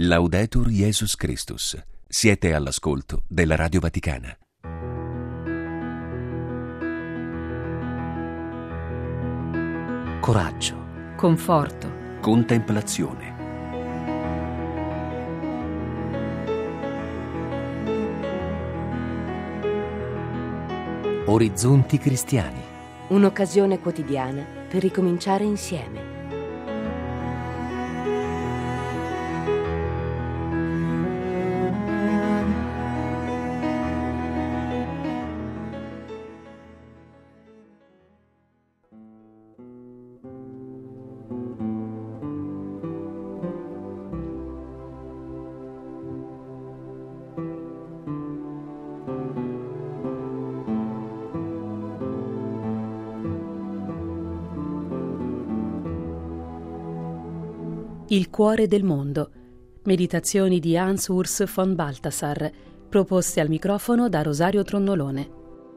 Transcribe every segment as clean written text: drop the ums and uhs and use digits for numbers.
Laudetur Jesus Christus. Siete all'ascolto della Radio Vaticana. Coraggio, conforto, Contemplazione. orizzonti cristiani. Un'occasione quotidiana per ricominciare insieme. Il cuore del mondo. Meditazioni di Hans Urs von Balthasar, proposte al microfono da Rosario Tronnolone.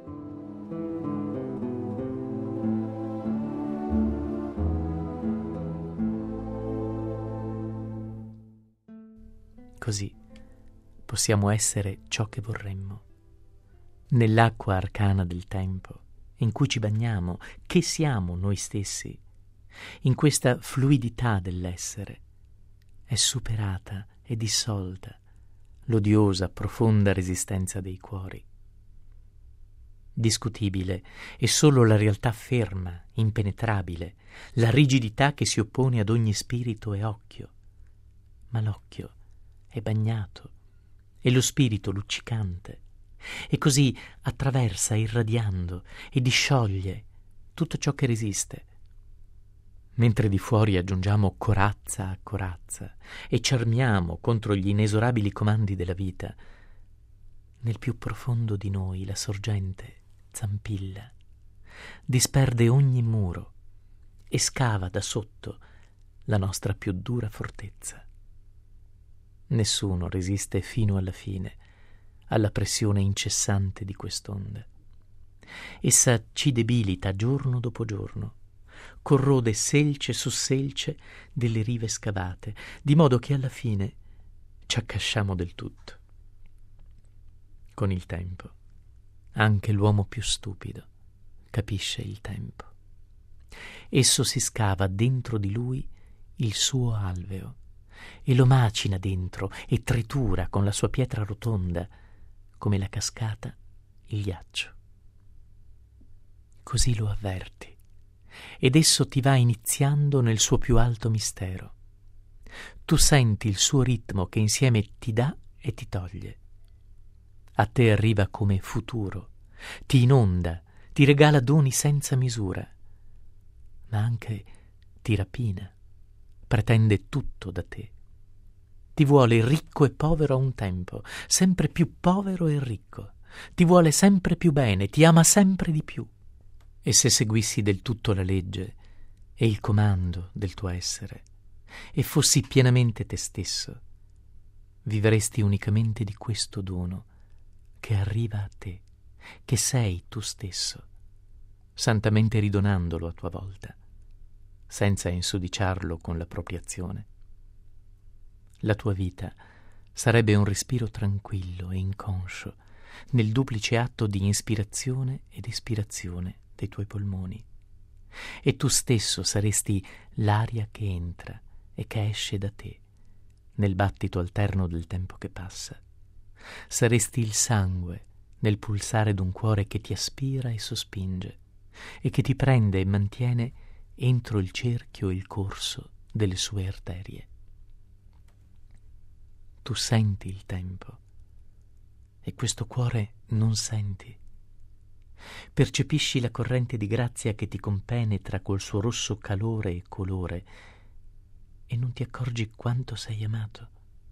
Così possiamo essere ciò che vorremmo. Nell'acqua arcana del tempo, in cui ci bagniamo, che siamo noi stessi, in questa fluidità dell'essere, è superata e dissolta l'odiosa, profonda resistenza dei cuori. Discutibile è solo la realtà ferma, impenetrabile, la rigidità che si oppone ad ogni spirito e occhio. Ma l'occhio è bagnato e lo spirito luccicante, e così attraversa irradiando e discioglie tutto ciò che resiste. Mentre di fuori aggiungiamo corazza a corazza e cermiamo contro gli inesorabili comandi della vita, nel più profondo di noi la sorgente zampilla, disperde ogni muro e scava da sotto la nostra più dura fortezza. Nessuno resiste fino alla fine alla pressione incessante di quest'onda. Essa ci debilita giorno dopo giorno, corrode selce su selce delle rive scavate, di modo che alla fine ci accasciamo del tutto. Con il tempo, anche l'uomo più stupido capisce il tempo. Esso si scava dentro di lui il suo alveo e lo macina dentro e tritura con la sua pietra rotonda, come la cascata il ghiaccio. Così lo avverti, ed esso ti va iniziando nel suo più alto mistero. Tu senti il suo ritmo che insieme ti dà e ti toglie. A te arriva come futuro, ti inonda, ti regala doni senza misura, ma anche ti rapina, pretende tutto da te. Ti vuole ricco e povero a un tempo, sempre più povero e ricco. Ti vuole sempre più bene, ti ama sempre di più. E se seguissi del tutto la legge e il comando del tuo essere e fossi pienamente te stesso, vivresti unicamente di questo dono che arriva a te, che sei tu stesso, santamente ridonandolo a tua volta, senza insudiciarlo con l'appropriazione. La tua vita sarebbe un respiro tranquillo e inconscio nel duplice atto di inspirazione ed espirazione dei tuoi polmoni, e tu stesso saresti l'aria che entra e che esce da te nel battito alterno del tempo che passa. Saresti il sangue nel pulsare d'un cuore che ti aspira e sospinge e che ti prende e mantiene entro il cerchio e il corso delle sue arterie. Tu senti il tempo e questo cuore non senti. Percepisci la corrente di grazia che ti compenetra col suo rosso calore e colore e non ti accorgi quanto sei amato.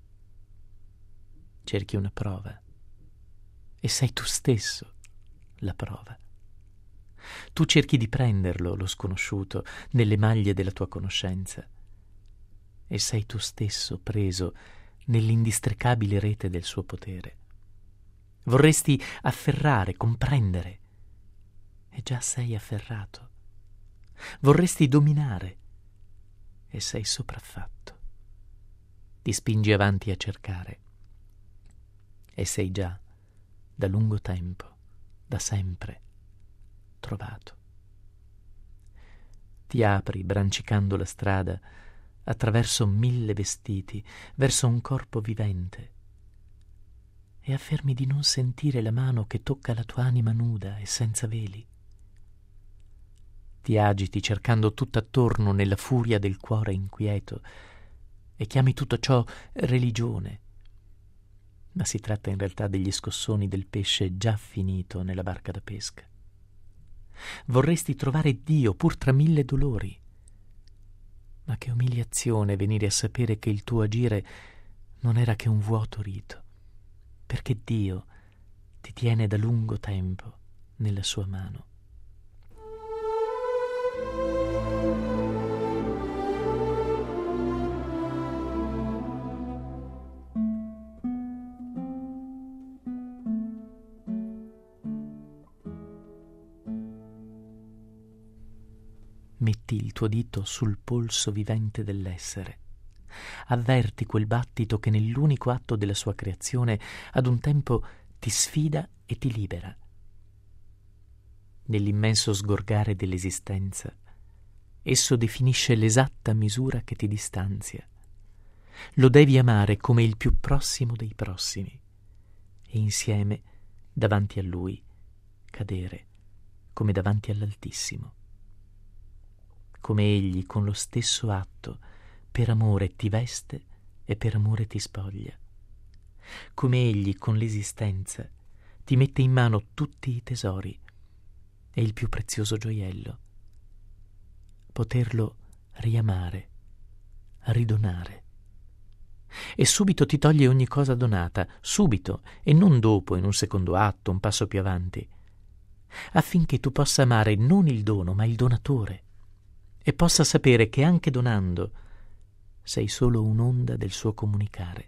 Cerchi una prova e sei tu stesso la prova. Tu cerchi di prenderlo, lo sconosciuto, nelle maglie della tua conoscenza e sei tu stesso preso nell'indistricabile rete del suo potere. Vorresti afferrare, comprendere, e già sei afferrato. Vorresti dominare, e sei sopraffatto. ti spingi avanti a cercare. E sei già, da lungo tempo, da sempre, trovato. Ti apri, brancicando la strada, attraverso 1000 vestiti, verso un corpo vivente, e affermi di non sentire la mano che tocca la tua anima nuda e senza veli. Ti agiti cercando tutt'attorno nella furia del cuore inquieto e chiami tutto ciò religione, ma si tratta in realtà degli scossoni del pesce già finito nella barca da pesca. Vorresti trovare Dio pur tra 1000 dolori, ma che umiliazione venire a sapere che il tuo agire non era che un vuoto rito, perché Dio ti tiene da lungo tempo nella sua mano. Metti il tuo dito sul polso vivente dell'essere. Avverti quel battito che nell'unico atto della sua creazione ad un tempo ti sfida e ti libera. Nell'immenso sgorgare dell'esistenza, esso definisce l'esatta misura che ti distanzia. Lo devi amare come il più prossimo dei prossimi e insieme, davanti a lui, cadere come davanti all'Altissimo. Come egli con lo stesso atto per amore ti veste e per amore ti spoglia. Come egli con l'esistenza ti mette in mano tutti i tesori e il più prezioso gioiello. Poterlo riamare, ridonare. E subito ti toglie ogni cosa donata, subito e non dopo, in un secondo atto, un passo più avanti, affinché tu possa amare non il dono ma il donatore, e possa sapere che anche donando sei solo un'onda del suo comunicare.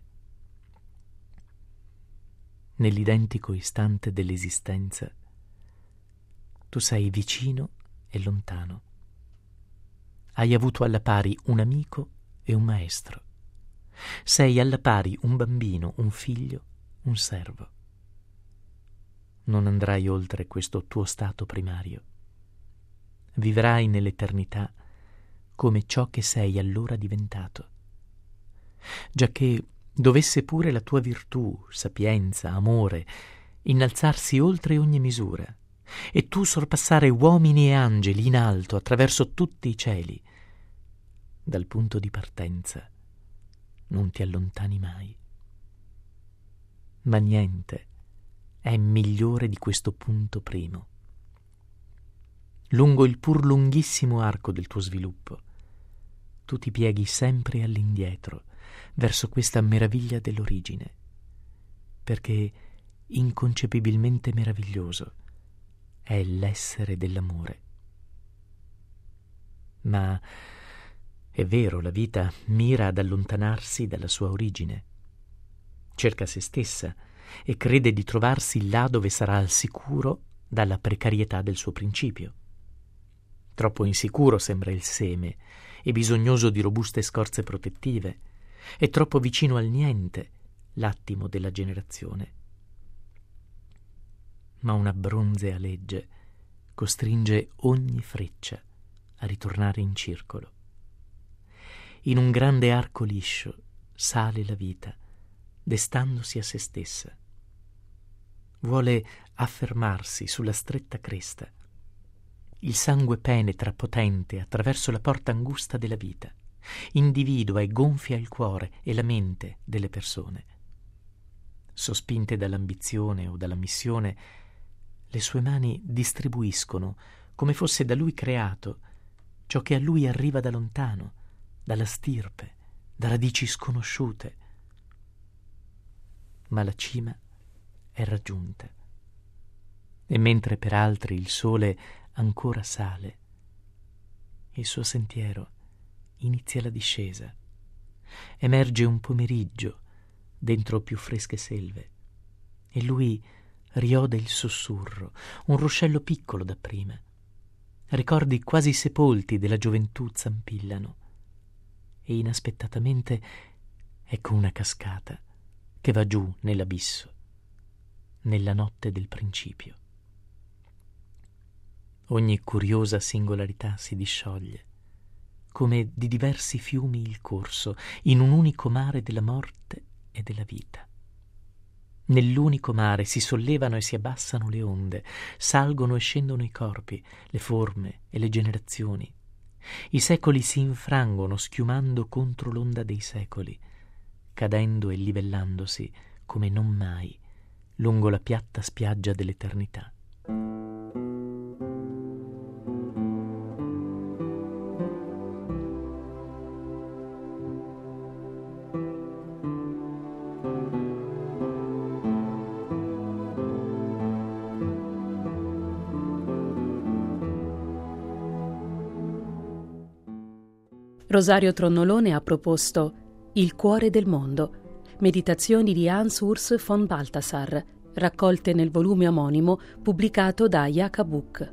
Nell'identico istante dell'esistenza tu sei vicino e lontano. Hai avuto alla pari un amico e un maestro. Sei alla pari un bambino, un figlio, un servo. Non andrai oltre questo tuo stato primario. Vivrai nell'eternità come ciò che sei allora diventato. Giacché dovesse pure la tua virtù, sapienza, amore, innalzarsi oltre ogni misura, e tu sorpassare uomini e angeli in alto attraverso tutti i cieli, dal punto di partenza non ti allontani mai. Ma niente è migliore di questo punto primo. Lungo il pur lunghissimo arco del tuo sviluppo, tu ti pieghi sempre all'indietro, verso questa meraviglia dell'origine, perché inconcepibilmente meraviglioso è l'essere dell'amore. Ma è vero, la vita mira ad allontanarsi dalla sua origine, cerca se stessa e crede di trovarsi là dove sarà al sicuro dalla precarietà del suo principio. Troppo insicuro sembra il seme e bisognoso di robuste scorze protettive, e troppo vicino al niente l'attimo della generazione. Ma una bronzea legge costringe ogni freccia a ritornare in circolo. In un grande arco liscio sale la vita, destandosi a se stessa. Vuole affermarsi sulla stretta cresta. Il sangue penetra potente attraverso la porta angusta della vita, individua e gonfia il cuore e la mente delle persone. Sospinte dall'ambizione o dalla missione, le sue mani distribuiscono, come fosse da lui creato, ciò che a lui arriva da lontano, dalla stirpe, da radici sconosciute. Ma la cima è raggiunta, e mentre per altri il sole ancora sale, il suo sentiero inizia la discesa. Emerge un pomeriggio dentro più fresche selve, e lui riode il sussurro, un ruscello piccolo dapprima. Ricordi quasi sepolti della gioventù zampillano, e inaspettatamente Ecco una cascata che va giù nell'abisso, nella notte del principio. Ogni curiosa singolarità si discioglie, come di diversi fiumi il corso, in un unico mare della morte e della vita. Nell'unico mare si sollevano e si abbassano le onde, salgono e scendono i corpi, le forme e le generazioni. I secoli si infrangono schiumando contro l'onda dei secoli, cadendo e livellandosi come non mai lungo la piatta spiaggia dell'eternità. Rosario Tronnolone ha proposto Il cuore del mondo, meditazioni di Hans Urs von Balthasar, raccolte nel volume omonimo pubblicato da Yaka Book.